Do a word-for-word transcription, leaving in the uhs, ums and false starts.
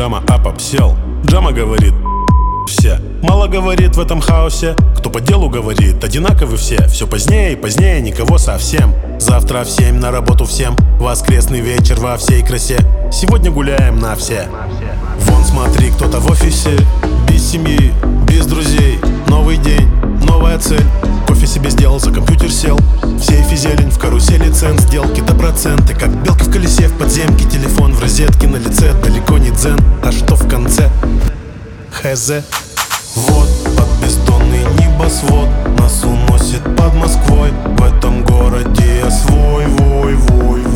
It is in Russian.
Джама ап обсел. Джама говорит: все. Мало говорит в этом хаосе. Кто по делу говорит, одинаковы все. Все позднее и позднее, никого совсем. Завтра в семь на работу всем. Воскресный вечер во всей красе. Сегодня гуляем на все. Вон смотри, кто-то в офисе. Без семьи, без друзей. Новый день, новая цель. Кофе себе сделал, за компьютер сел. В сейфе зелень, в карусели цен. Сделки до проценты, как белки в колесе в подземке. Телефон в розетке на лице, далеко не дзен. А что в конце? Хз. Вот под бездонный небосвод нас уносит под Москвой. В этом городе я свой, вой, вой,